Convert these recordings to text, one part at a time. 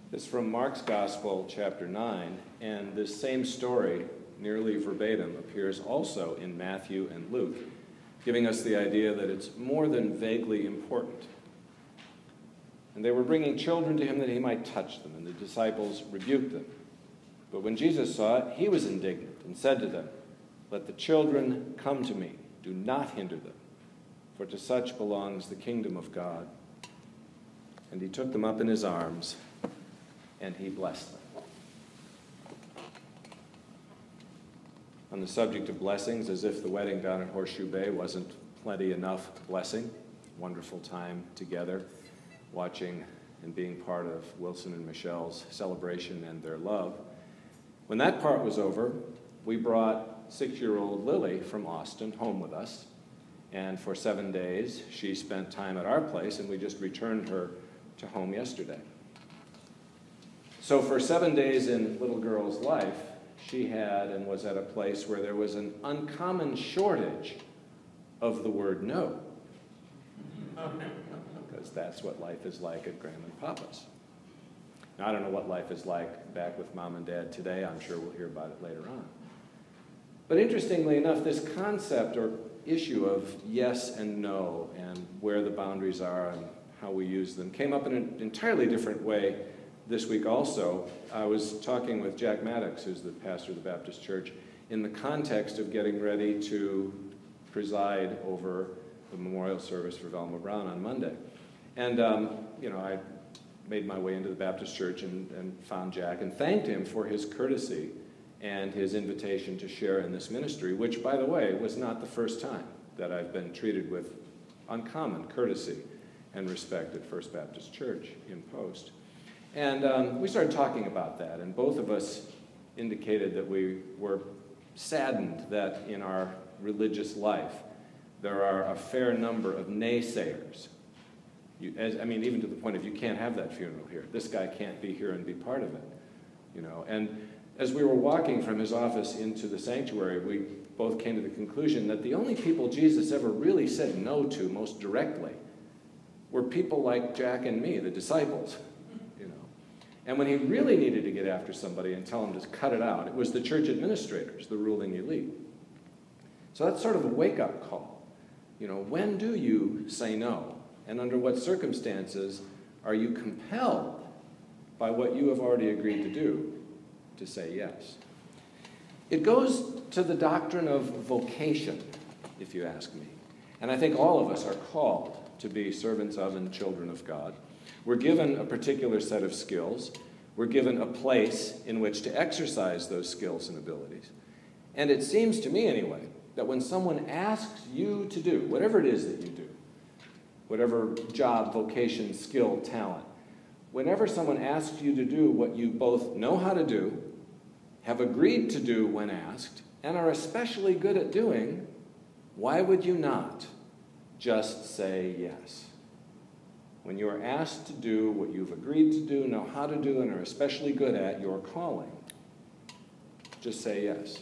It's from Mark's Gospel, chapter 9, and this same story, nearly verbatim, appears also in Matthew and Luke, giving us the idea that it's more than vaguely important. And they were bringing children to him that he might touch them, and the disciples rebuked them. But when Jesus saw it, he was indignant and said to them, "Let the children come to me, do not hinder them, for to such belongs the kingdom of God." And he took them up in his arms, and he blessed them. On the subject of blessings, as if the wedding down at Horseshoe Bay wasn't plenty enough blessing, wonderful time together, watching and being part of Wilson and Michelle's celebration and their love. When that part was over, we brought 6-year-old Lily from Austin home with us, and for 7 days she spent time at our place, and we just returned her to home yesterday. So for 7 days in little girl's life, she had and was at a place where there was an uncommon shortage of the word no. Because that's what life is like at Grandma and Papa's. Now, I don't know what life is like back with Mom and Dad today. I'm sure we'll hear about it later on. But interestingly enough, this concept or issue of yes and no and where the boundaries are and how we use them came up in an entirely different way this week also. I was talking with Jack Maddox, who's the pastor of the Baptist Church, in the context of getting ready to preside over the memorial service for Velma Brown on Monday. And, I made my way into the Baptist Church and found Jack and thanked him for his courtesy and his invitation to share in this ministry, which, by the way, was not the first time that I've been treated with uncommon courtesy and respect at First Baptist Church in Post. And we started talking about that, and both of us indicated that we were saddened that in our religious life there are a fair number of naysayers. Even to the point of you can't have that funeral here. This guy can't be here and be part of it. And as we were walking from his office into the sanctuary, we both came to the conclusion that the only people Jesus ever really said no to most directly were people like Jack and me, the disciples. And when he really needed to get after somebody and tell them to cut it out, it was the church administrators, the ruling elite. So that's sort of a wake-up call. When do you say no? And under what circumstances are you compelled by what you have already agreed to do to say yes? It goes to the doctrine of vocation, if you ask me. And I think all of us are called to be servants of and children of God. We're given a particular set of skills. We're given a place in which to exercise those skills and abilities. And it seems to me, anyway, that when someone asks you to do whatever it is that you do, whatever job, vocation, skill, talent, whenever someone asks you to do what you both know how to do, have agreed to do when asked, and are especially good at doing, why would you not just say yes? When you are asked to do what you've agreed to do, know how to do, and are especially good at your calling, just say yes.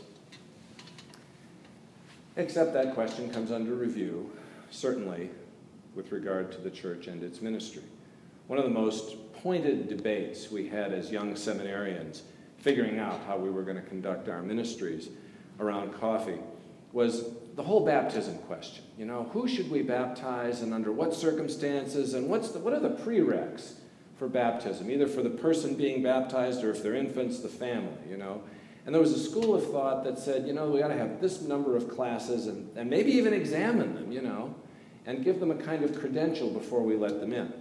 Except that question comes under review, certainly with regard to the church and its ministry. One of the most pointed debates we had as young seminarians, figuring out how we were going to conduct our ministries around coffee, was the whole baptism question. Who should we baptize and under what circumstances, and what are the prereqs for baptism, either for the person being baptized or if they're infants, the family, And there was a school of thought that said, we ought to have this number of classes and maybe even examine them, and give them a kind of credential before we let them in.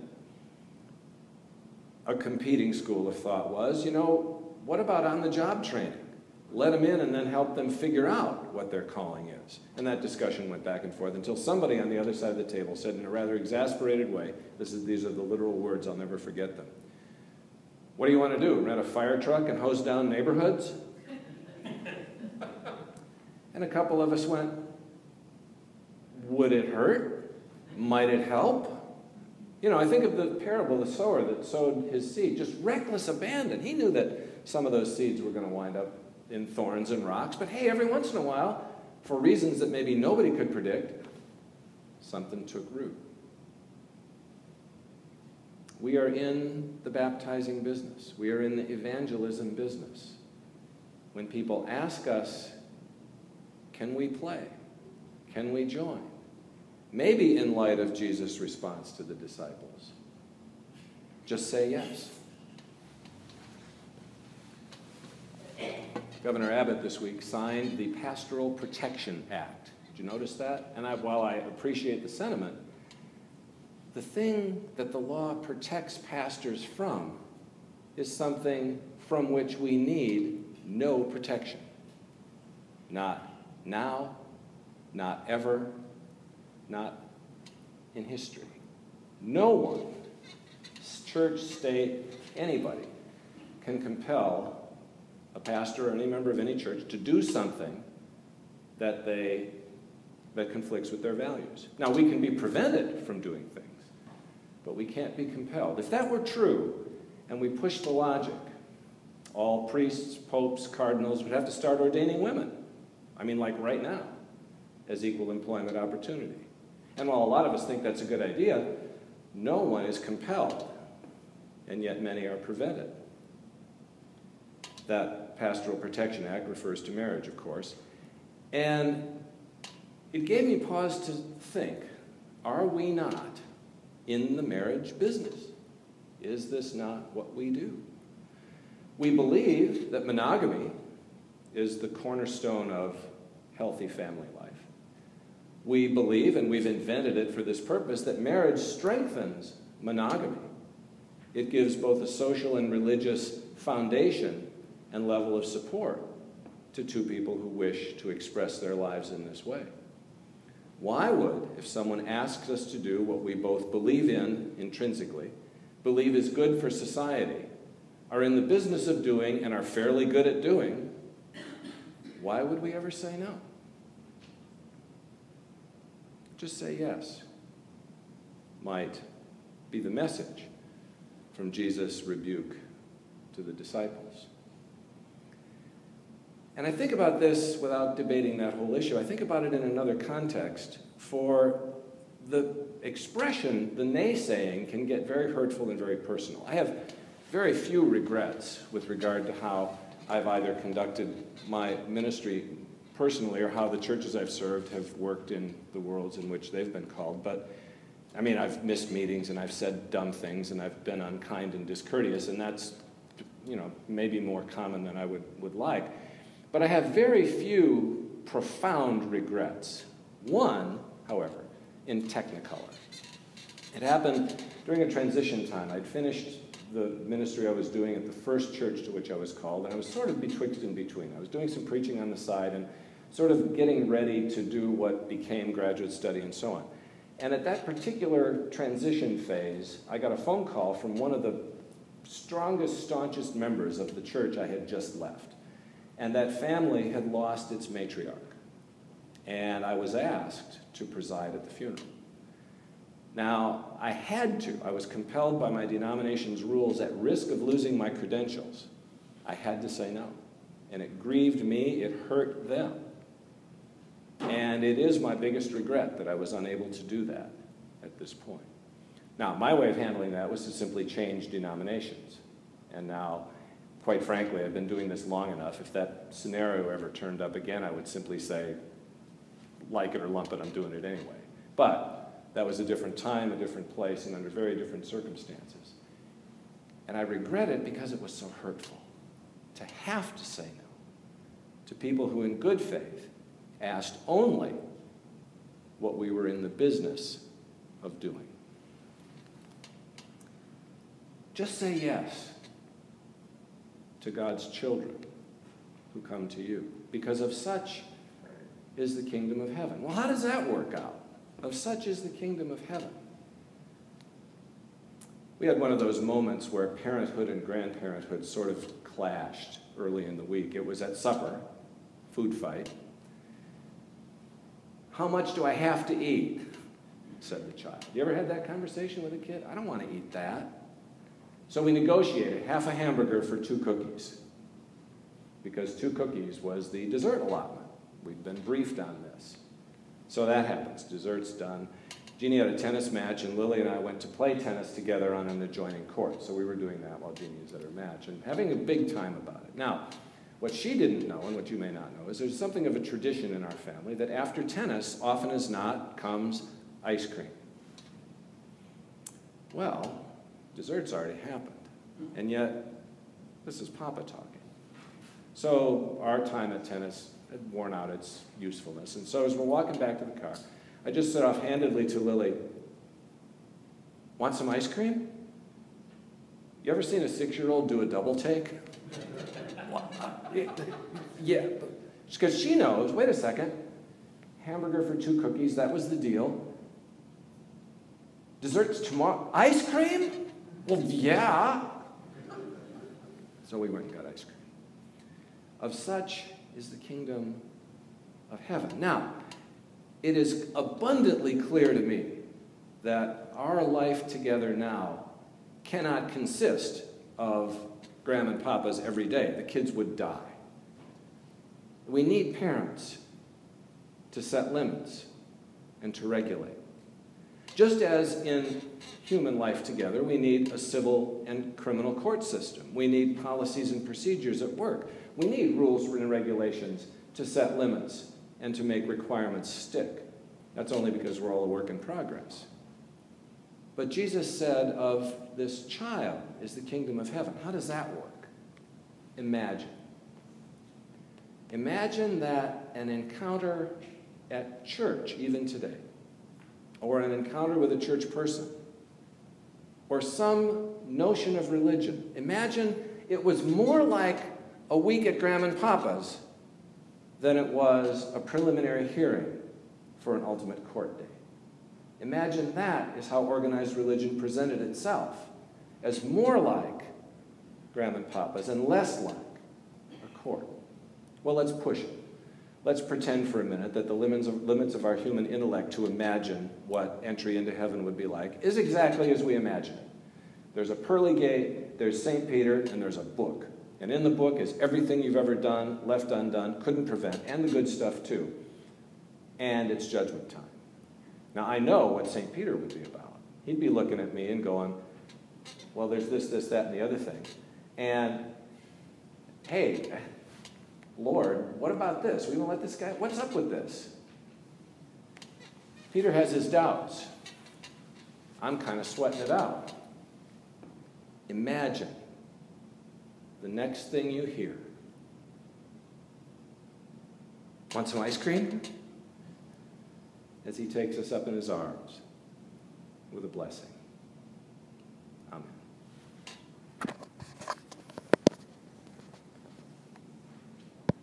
A competing school of thought was, what about on-the-job training? Let them in and then help them figure out what their calling is. And that discussion went back and forth until somebody on the other side of the table said in a rather exasperated way, these are the literal words, I'll never forget them. What do you want to do, rent a fire truck and hose down neighborhoods? And a couple of us went, would it hurt? Might it help? I think of the parable of the sower that sowed his seed, just reckless abandon. He knew that some of those seeds were going to wind up in thorns and rocks, but hey, every once in a while, for reasons that maybe nobody could predict, something took root. We are in the baptizing business. We are in the evangelism business. When people ask us, can we play? Can we join? Maybe in light of Jesus' response to the disciples, just say yes. Governor Abbott this week signed the Pastoral Protection Act. Did you notice that? And while I appreciate the sentiment, the thing that the law protects pastors from is something from which we need no protection. Not now, not ever, not in history. No one, church, state, anybody, can compel a pastor or any member of any church to do something that conflicts with their values. Now, we can be prevented from doing things, but we can't be compelled. If that were true, and we push the logic, all priests, popes, cardinals would have to start ordaining women. I mean, like right now, as equal employment opportunity. And while a lot of us think that's a good idea, no one is compelled, and yet many are prevented. That Pastoral Protection Act refers to marriage, of course. And it gave me pause to think, are we not in the marriage business? Is this not what we do? We believe that monogamy is the cornerstone of healthy family life. We believe, and we've invented it for this purpose, that marriage strengthens monogamy. It gives both a social and religious foundation and level of support to two people who wish to express their lives in this way. Why would, if someone asks us to do what we both believe in intrinsically, believe is good for society, are in the business of doing and are fairly good at doing, why would we ever say no? Just say yes. Might be the message from Jesus' rebuke to the disciples. And I think about this without debating that whole issue. I think about it in another context. For the expression, the naysaying, can get very hurtful and very personal. I have very few regrets with regard to how I've either conducted my ministry personally or how the churches I've served have worked in the worlds in which they've been called. But, I mean, I've missed meetings and I've said dumb things and I've been unkind and discourteous, and that's, maybe more common than I would like. But I have very few profound regrets. One, however, in Technicolor. It happened during a transition time. I'd finished the ministry I was doing at the first church to which I was called, and I was sort of betwixt and between. I was doing some preaching on the side and sort of getting ready to do what became graduate study and so on. And at that particular transition phase, I got a phone call from one of the strongest, staunchest members of the church I had just left. And that family had lost its matriarch. And I was asked to preside at the funeral. Now, I had to. I was compelled by my denomination's rules at risk of losing my credentials. I had to say no. And it grieved me, it hurt them. And it is my biggest regret that I was unable to do that at this point. Now, my way of handling that was to simply change denominations. And now, quite frankly, I've been doing this long enough. If that scenario ever turned up again, I would simply say, like it or lump it, I'm doing it anyway. But that was a different time, a different place, and under very different circumstances. And I regret it because it was so hurtful to have to say no to people who, in good faith, asked only what we were in the business of doing. Just say yes to God's children who come to you, because of such is the kingdom of heaven. Well, how does that work out? Of such is the kingdom of heaven. We had one of those moments where parenthood and grandparenthood sort of clashed early in the week. It was at supper, food fight. How much do I have to eat? Said the child. You ever had that conversation with a kid? I don't want to eat that. So we negotiated half a hamburger for 2 cookies, because 2 cookies was the dessert allotment. We'd been briefed on this. So that happens. Dessert's done. Jeannie had a tennis match, and Lily and I went to play tennis together on an adjoining court. So we were doing that while Jeannie was at her match and having a big time about it. Now, what she didn't know, and what you may not know, is there's something of a tradition in our family that after tennis, often as not, comes ice cream. Well, dessert's already happened, and yet this is Papa talking. So our time at tennis had worn out its usefulness, and so as we're walking back to the car, I just said offhandedly to Lily, "Want some ice cream?" You ever seen a 6-year-old do a double take? Yeah, because she knows, wait a second, hamburger for 2 cookies, that was the deal. Desserts tomorrow, ice cream? Well, yeah. So we went and got ice cream. Of such is the kingdom of heaven. Now, it is abundantly clear to me that our life together now cannot consist of Graham and Papa's every day. The kids would die. We need parents to set limits and to regulate. Just as in human life together, we need a civil and criminal court system. We need policies and procedures at work. We need rules and regulations to set limits and to make requirements stick. That's only because we're all a work in progress. But Jesus said of this child is the kingdom of heaven. How does that work? Imagine. Imagine that an encounter at church, even today, or an encounter with a church person, or some notion of religion. Imagine it was more like a week at Graham and Papa's than it was a preliminary hearing for an ultimate court day. Imagine that is how organized religion presented itself, as more like Graham and Papa's and less like a court. Well, let's push it. Let's pretend for a minute that the limits of our human intellect to imagine what entry into heaven would be like is exactly as we imagine it. There's a pearly gate, there's St. Peter, and there's a book. And in the book is everything you've ever done, left undone, couldn't prevent, and the good stuff too. And it's judgment time. Now, I know what St. Peter would be about. He'd be looking at me and going, well, there's this, that, and the other thing. And, hey, Lord, what about this? We going to let this guy, what's up with this? Peter has his doubts. I'm kind of sweating it out. Imagine the next thing you hear. Want some ice cream? As he takes us up in his arms with a blessing.